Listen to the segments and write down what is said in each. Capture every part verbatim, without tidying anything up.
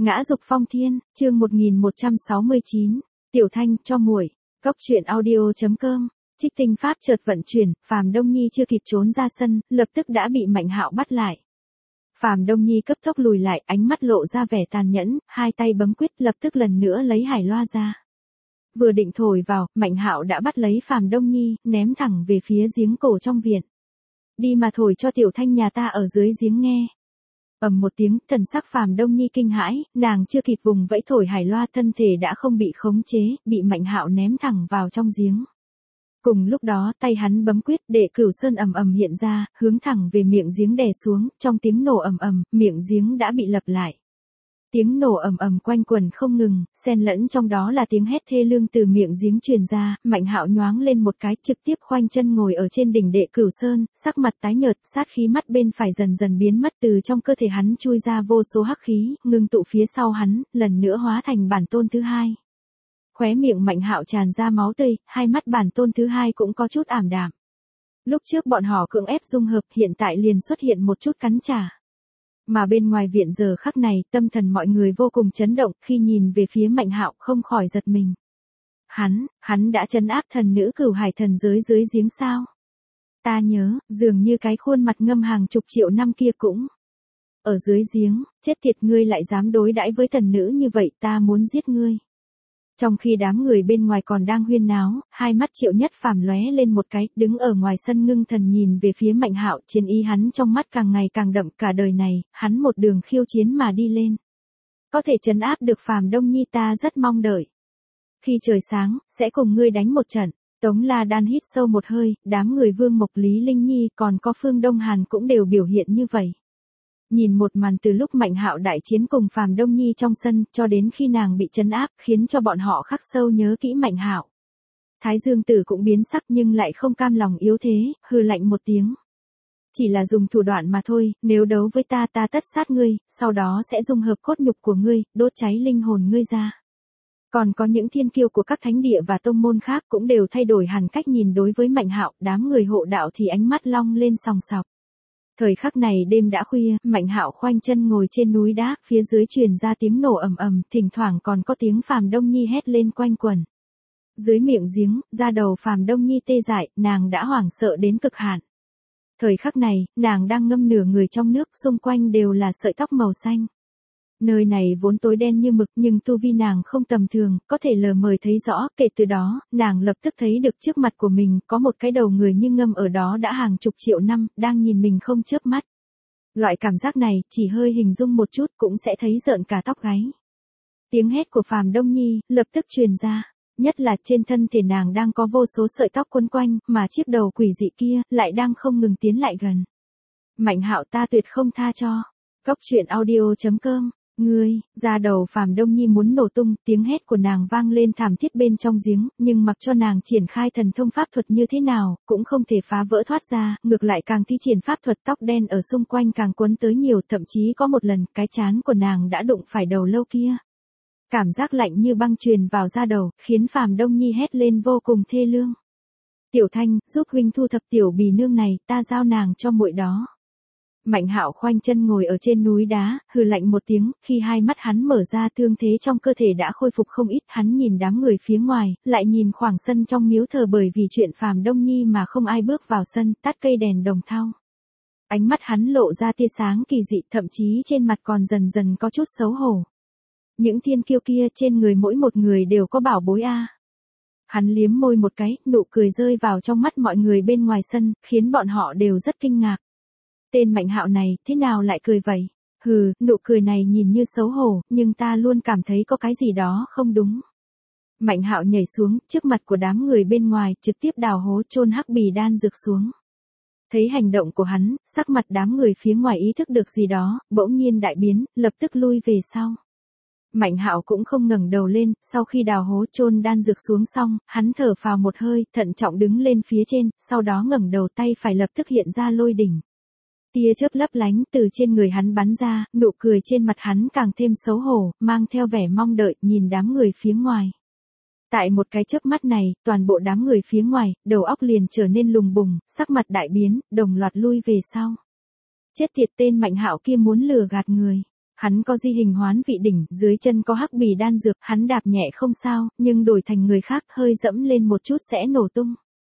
Ngã dục phong thiên, chương một nghìn một trăm sáu mươi chín, Tiểu Thanh cho muội. Cốc truyện audio chấm com. Trích tinh pháp chợt vận chuyển, Phàm Đông Nhi chưa kịp trốn ra sân, lập tức đã bị Mạnh Hạo bắt lại. Phàm Đông Nhi cấp tốc lùi lại, ánh mắt lộ ra vẻ tàn nhẫn, hai tay bấm quyết, lập tức lần nữa lấy hải loa ra. Vừa định thổi vào, Mạnh Hạo đã bắt lấy Phàm Đông Nhi, ném thẳng về phía giếng cổ trong viện. Đi mà thổi cho Tiểu Thanh nhà ta ở dưới giếng nghe. Ầm một tiếng, thần sắc Phàm Đông Nhi kinh hãi, nàng chưa kịp vùng vẫy thổi hải loa, thân thể đã không bị khống chế, bị Mạnh Hạo ném thẳng vào trong giếng. Cùng lúc đó, tay hắn bấm quyết, Đệ Cửu Sơn ầm ầm hiện ra, hướng thẳng về miệng giếng đè xuống, trong tiếng nổ ầm ầm, miệng giếng đã bị lấp lại. Tiếng nổ ầm ầm quanh quẩn không ngừng, xen lẫn trong đó là tiếng hét thê lương từ miệng giếng truyền ra. Mạnh Hạo nhoáng lên một cái, trực tiếp khoanh chân ngồi ở trên đỉnh Đệ Cửu Sơn, sắc mặt tái nhợt, sát khí mắt bên phải dần dần biến mất, từ trong cơ thể hắn chui ra vô số hắc khí, ngưng tụ phía sau hắn, lần nữa hóa thành bản tôn thứ hai. Khóe miệng Mạnh Hạo tràn ra máu tươi, hai mắt bản tôn thứ hai cũng có chút ảm đạm. Lúc trước bọn họ cưỡng ép dung hợp, hiện tại liền xuất hiện một chút cắn trả. Mà bên ngoài viện giờ khắc này, tâm thần mọi người vô cùng chấn động, khi nhìn về phía Mạnh Hạo không khỏi giật mình. Hắn, hắn đã trấn áp thần nữ Cửu Hải thần giới dưới giếng sao? Ta nhớ, dường như cái khuôn mặt ngâm hàng chục triệu năm kia cũng ở dưới giếng, chết tiệt, ngươi lại dám đối đãi với thần nữ như vậy, ta muốn giết ngươi. Trong khi đám người bên ngoài còn đang huyên náo, hai mắt Triệu Nhất Phàm lóe lên một cái, đứng ở ngoài sân ngưng thần nhìn về phía Mạnh Hạo, chiến ý hắn trong mắt càng ngày càng đậm, cả đời này, hắn một đường khiêu chiến mà đi lên. Có thể trấn áp được Phàm Đông Nhi, ta rất mong đợi. Khi trời sáng, sẽ cùng ngươi đánh một trận. Tống La Đan hít sâu một hơi, đám người Vương Mộc, Lý Linh Nhi còn có Phương Đông Hàn cũng đều biểu hiện như vậy. Nhìn một màn từ lúc Mạnh Hạo đại chiến cùng Phàm Đông Nhi trong sân, cho đến khi nàng bị trấn áp, khiến cho bọn họ khắc sâu nhớ kỹ Mạnh Hạo. Thái Dương Tử cũng biến sắc nhưng lại không cam lòng yếu thế, hừ lạnh một tiếng. Chỉ là dùng thủ đoạn mà thôi, nếu đấu với ta ta tất sát ngươi, sau đó sẽ dung hợp cốt nhục của ngươi, đốt cháy linh hồn ngươi ra. Còn có những thiên kiêu của các thánh địa và tông môn khác cũng đều thay đổi hẳn cách nhìn đối với Mạnh Hạo, đám người hộ đạo thì ánh mắt long lên sòng sọc. Thời khắc này đêm đã khuya, Mạnh Hạo khoanh chân ngồi trên núi đá, phía dưới truyền ra tiếng nổ ầm ầm, thỉnh thoảng còn có tiếng Phàm Đông Nhi hét lên quanh quẩn. Dưới miệng giếng, da đầu Phàm Đông Nhi tê dại, nàng đã hoảng sợ đến cực hạn. Thời khắc này, nàng đang ngâm nửa người trong nước, xung quanh đều là sợi tóc màu xanh. Nơi này vốn tối đen như mực nhưng tu vi nàng không tầm thường, có thể lờ mờ thấy rõ, kể từ đó, nàng lập tức thấy được trước mặt của mình có một cái đầu người như ngâm ở đó đã hàng chục triệu năm, đang nhìn mình không chớp mắt. Loại cảm giác này, chỉ hơi hình dung một chút cũng sẽ thấy rợn cả tóc gáy. Tiếng hét của Phàm Đông Nhi, lập tức truyền ra, nhất là trên thân thể nàng đang có vô số sợi tóc quấn quanh, mà chiếc đầu quỷ dị kia, lại đang không ngừng tiến lại gần. Mạnh Hạo, ta tuyệt không tha cho. Cốc truyện audio chấm com. Ngươi, da đầu Phàm Đông Nhi muốn nổ tung, tiếng hét của nàng vang lên thảm thiết bên trong giếng, nhưng mặc cho nàng triển khai thần thông pháp thuật như thế nào, cũng không thể phá vỡ thoát ra, ngược lại càng thi triển pháp thuật, tóc đen ở xung quanh càng quấn tới nhiều, thậm chí có một lần, cái trán của nàng đã đụng phải đầu lâu kia. Cảm giác lạnh như băng truyền vào da đầu, khiến Phàm Đông Nhi hét lên vô cùng thê lương. Tiểu Thanh, giúp huynh thu thập tiểu bì nương này, ta giao nàng cho muội đó. Mạnh Hạo khoanh chân ngồi ở trên núi đá, hừ lạnh một tiếng, khi hai mắt hắn mở ra, thương thế trong cơ thể đã khôi phục không ít, hắn nhìn đám người phía ngoài, lại nhìn khoảng sân trong miếu thờ, bởi vì chuyện Phàm Đông Nhi mà không ai bước vào sân, tắt cây đèn đồng thau. Ánh mắt hắn lộ ra tia sáng kỳ dị, thậm chí trên mặt còn dần dần có chút xấu hổ. Những thiên kiêu kia trên người mỗi một người đều có bảo bối a. Hắn liếm môi một cái, nụ cười rơi vào trong mắt mọi người bên ngoài sân, khiến bọn họ đều rất kinh ngạc. Tên Mạnh Hạo này, thế nào lại cười vậy? Hừ, nụ cười này nhìn như xấu hổ, nhưng ta luôn cảm thấy có cái gì đó không đúng. Mạnh Hạo nhảy xuống, trước mặt của đám người bên ngoài, trực tiếp đào hố chôn hắc bì đan dược xuống. Thấy hành động của hắn, sắc mặt đám người phía ngoài ý thức được gì đó, bỗng nhiên đại biến, lập tức lui về sau. Mạnh Hạo cũng không ngẩng đầu lên, sau khi đào hố chôn đan dược xuống xong, hắn thở phào một hơi, thận trọng đứng lên phía trên, sau đó ngẩng đầu, tay phải lập tức hiện ra lôi đỉnh. Tia chớp lấp lánh từ trên người hắn bắn ra, nụ cười trên mặt hắn càng thêm xấu hổ, mang theo vẻ mong đợi, nhìn đám người phía ngoài. Tại một cái chớp mắt này, toàn bộ đám người phía ngoài, đầu óc liền trở nên lùng bùng, sắc mặt đại biến, đồng loạt lui về sau. Chết tiệt, tên Mạnh Hạo kia muốn lừa gạt người. Hắn có di hình hoán vị đỉnh, dưới chân có hắc bì đan dược, hắn đạp nhẹ không sao, nhưng đổi thành người khác hơi dẫm lên một chút sẽ nổ tung.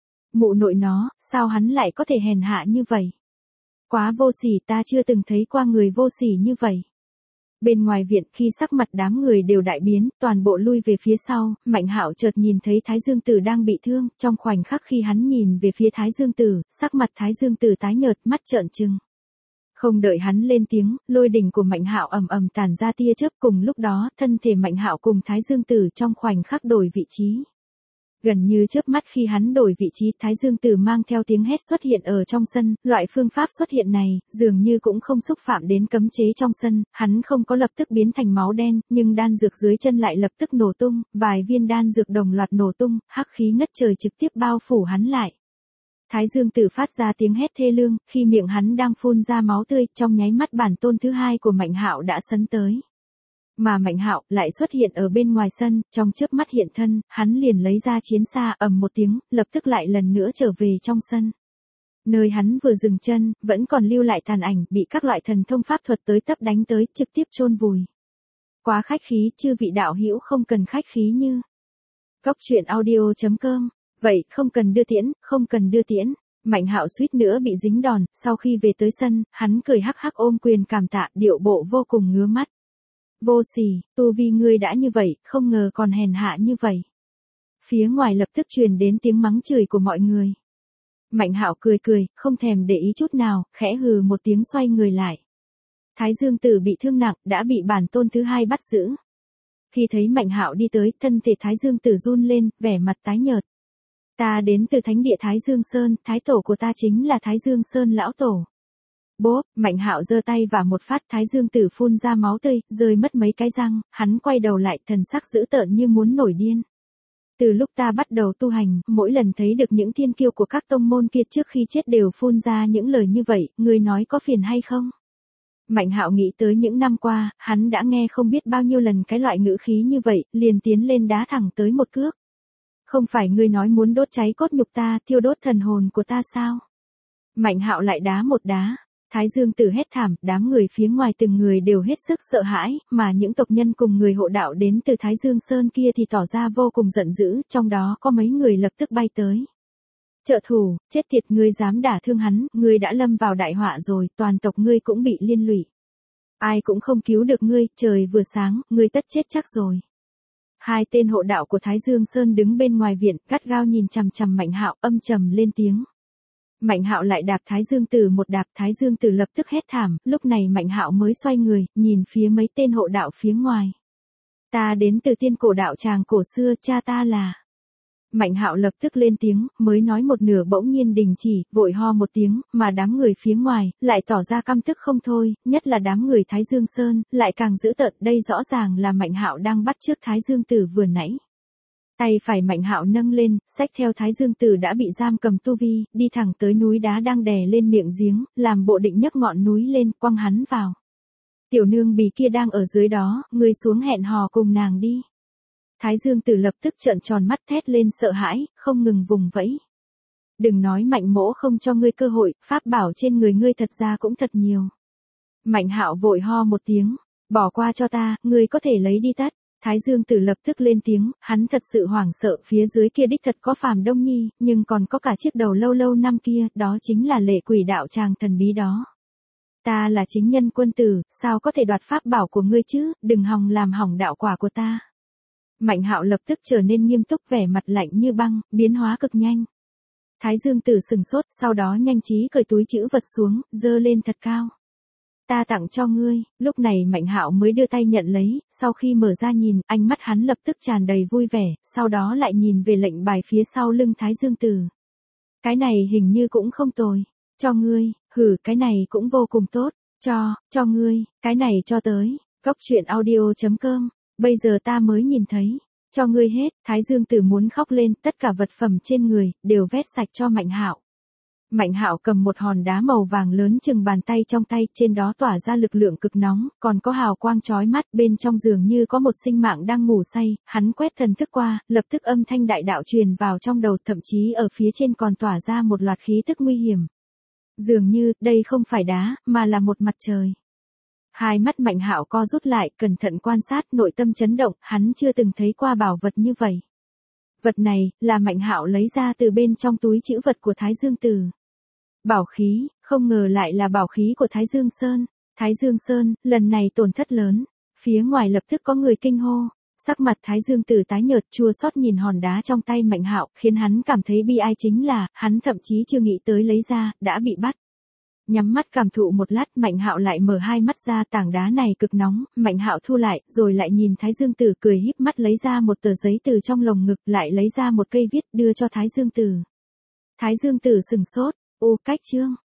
Mụ nội nó, sao hắn lại có thể hèn hạ như vậy? Quá vô sỉ, ta chưa từng thấy qua người vô sỉ như vậy. Bên ngoài viện, khi sắc mặt đám người đều đại biến, toàn bộ lui về phía sau, Mạnh Hạo chợt nhìn thấy Thái Dương Tử đang bị thương, trong khoảnh khắc khi hắn nhìn về phía Thái Dương Tử, sắc mặt Thái Dương Tử tái nhợt, mắt trợn trừng. Không đợi hắn lên tiếng, lôi đỉnh của Mạnh Hạo ầm ầm tản ra tia chớp, cùng lúc đó, thân thể Mạnh Hạo cùng Thái Dương Tử trong khoảnh khắc đổi vị trí. Gần như chớp mắt khi hắn đổi vị trí, Thái Dương Tử mang theo tiếng hét xuất hiện ở trong sân, loại phương pháp xuất hiện này, dường như cũng không xúc phạm đến cấm chế trong sân, hắn không có lập tức biến thành máu đen, nhưng đan dược dưới chân lại lập tức nổ tung, vài viên đan dược đồng loạt nổ tung, hắc khí ngất trời trực tiếp bao phủ hắn lại. Thái Dương Tử phát ra tiếng hét thê lương, khi miệng hắn đang phun ra máu tươi, trong nháy mắt bản tôn thứ hai của Mạnh Hạo đã sấn tới. Mà Mạnh Hạo lại xuất hiện ở bên ngoài sân, trong chớp mắt hiện thân, hắn liền lấy ra chiến xa, ầm một tiếng, lập tức lại lần nữa trở về trong sân. Nơi hắn vừa dừng chân, vẫn còn lưu lại tàn ảnh, bị các loại thần thông pháp thuật tới tấp đánh tới, trực tiếp chôn vùi. Quá khách khí, chư vị đạo hữu không cần khách khí như. Góc truyện audio chấm com. Vậy, không cần đưa tiễn, không cần đưa tiễn. Mạnh Hạo suýt nữa bị dính đòn, sau khi về tới sân, hắn cười hắc hắc ôm quyền cảm tạ, điệu bộ vô cùng ngứa mắt. Vô sỉ, tu vi ngươi đã như vậy, không ngờ còn hèn hạ như vậy. Phía ngoài lập tức truyền đến tiếng mắng chửi của mọi người. Mạnh Hạo cười cười, không thèm để ý chút nào, khẽ hừ một tiếng xoay người lại. Thái Dương Tử bị thương nặng, đã bị bản tôn thứ hai bắt giữ. Khi thấy Mạnh Hạo đi tới, thân thể Thái Dương Tử run lên, vẻ mặt tái nhợt. Ta đến từ thánh địa Thái Dương Sơn, thái tổ của ta chính là Thái Dương Sơn lão tổ. Bốp, Mạnh Hạo giơ tay và một phát, Thái Dương Tử phun ra máu tươi, rơi mất mấy cái răng, hắn quay đầu lại, thần sắc dữ tợn như muốn nổi điên. Từ lúc ta bắt đầu tu hành, mỗi lần thấy được những thiên kiêu của các tông môn kia trước khi chết đều phun ra những lời như vậy, ngươi nói có phiền hay không? Mạnh Hạo nghĩ tới những năm qua, hắn đã nghe không biết bao nhiêu lần cái loại ngữ khí như vậy, liền tiến lên đá thẳng tới một cước. Không phải ngươi nói muốn đốt cháy cốt nhục ta, thiêu đốt thần hồn của ta sao? Mạnh Hạo lại đá một đá. Thái Dương Tử hét thảm, đám người phía ngoài từng người đều hết sức sợ hãi, mà những tộc nhân cùng người hộ đạo đến từ Thái Dương Sơn kia thì tỏ ra vô cùng giận dữ, trong đó có mấy người lập tức bay tới. Trợ thủ, chết tiệt, ngươi dám đả thương hắn, ngươi đã lâm vào đại họa rồi, toàn tộc ngươi cũng bị liên lụy. Ai cũng không cứu được ngươi, trời vừa sáng, ngươi tất chết chắc rồi. Hai tên hộ đạo của Thái Dương Sơn đứng bên ngoài viện, gắt gao nhìn chằm chằm Mạnh Hạo, âm trầm lên tiếng. Mạnh Hạo lại đạp Thái Dương Tử một đạp, Thái Dương Tử lập tức hét thảm, lúc này Mạnh Hạo mới xoay người, nhìn phía mấy tên hộ đạo phía ngoài. Ta đến từ tiên cổ đạo tràng cổ xưa, cha ta là. Mạnh Hạo lập tức lên tiếng, mới nói một nửa bỗng nhiên đình chỉ, vội ho một tiếng, mà đám người phía ngoài, lại tỏ ra căm tức không thôi, nhất là đám người Thái Dương Sơn, lại càng dữ tợn, đây rõ ràng là Mạnh Hạo đang bắt chước Thái Dương Tử vừa nãy. Tay phải Mạnh Hạo nâng lên, xách theo Thái Dương Tử đã bị giam cầm tu vi, đi thẳng tới núi đá đang đè lên miệng giếng, làm bộ định nhấc ngọn núi lên, quăng hắn vào. Tiểu nương bì kia đang ở dưới đó, ngươi xuống hẹn hò cùng nàng đi. Thái Dương Tử lập tức trợn tròn mắt thét lên sợ hãi, không ngừng vùng vẫy. Đừng nói Mạnh mỗ không cho ngươi cơ hội, pháp bảo trên người ngươi thật ra cũng thật nhiều. Mạnh Hạo vội ho một tiếng, bỏ qua cho ta, ngươi có thể lấy đi tất. Thái Dương Tử lập tức lên tiếng, hắn thật sự hoảng sợ, phía dưới kia đích thật có Phàm Đông Nhi, nhưng còn có cả chiếc đầu lâu lâu năm kia, đó chính là Lệ Quỷ đạo tràng thần bí đó. Ta là chính nhân quân tử, sao có thể đoạt pháp bảo của ngươi chứ, đừng hòng làm hỏng đạo quả của ta. Mạnh Hạo lập tức trở nên nghiêm túc, vẻ mặt lạnh như băng, biến hóa cực nhanh. Thái Dương Tử sừng sốt, sau đó nhanh trí cởi túi trữ vật xuống, giơ lên thật cao. Ta tặng cho ngươi, lúc này Mạnh Hạo mới đưa tay nhận lấy, sau khi mở ra nhìn, ánh mắt hắn lập tức tràn đầy vui vẻ, sau đó lại nhìn về lệnh bài phía sau lưng Thái Dương Tử. Cái này hình như cũng không tồi, cho ngươi, hử, cái này cũng vô cùng tốt, cho, cho ngươi, cái này cho tới, góc truyện audio chấm com, bây giờ ta mới nhìn thấy, cho ngươi hết, Thái Dương Tử muốn khóc lên, tất cả vật phẩm trên người, đều vét sạch cho Mạnh Hạo. Mạnh Hạo cầm một hòn đá màu vàng lớn chừng bàn tay trong tay, trên đó tỏa ra lực lượng cực nóng, còn có hào quang chói mắt, bên trong dường như có một sinh mạng đang ngủ say, hắn quét thần thức qua, lập tức âm thanh đại đạo truyền vào trong đầu, thậm chí ở phía trên còn tỏa ra một loạt khí tức nguy hiểm. Dường như, đây không phải đá, mà là một mặt trời. Hai mắt Mạnh Hạo co rút lại, cẩn thận quan sát, nội tâm chấn động, hắn chưa từng thấy qua bảo vật như vậy. Vật này, là Mạnh Hạo lấy ra từ bên trong túi trữ vật của Thái Dương Tử. Bảo khí, không ngờ lại là bảo khí của Thái Dương Sơn. Thái Dương Sơn, lần này tổn thất lớn. Phía ngoài lập tức có người kinh hô. Sắc mặt Thái Dương Tử tái nhợt, chua xót nhìn hòn đá trong tay Mạnh Hạo, khiến hắn cảm thấy bi ai chính là, hắn thậm chí chưa nghĩ tới lấy ra, đã bị bắt. Nhắm mắt cảm thụ một lát, Mạnh Hạo lại mở hai mắt ra, tảng đá này cực nóng, Mạnh Hạo thu lại, rồi lại nhìn Thái Dương Tử cười híp mắt lấy ra một tờ giấy từ trong lồng ngực, lại lấy ra một cây viết, đưa cho Thái Dương Tử. Thái Dương Tử sừng sốt, ô cách chương.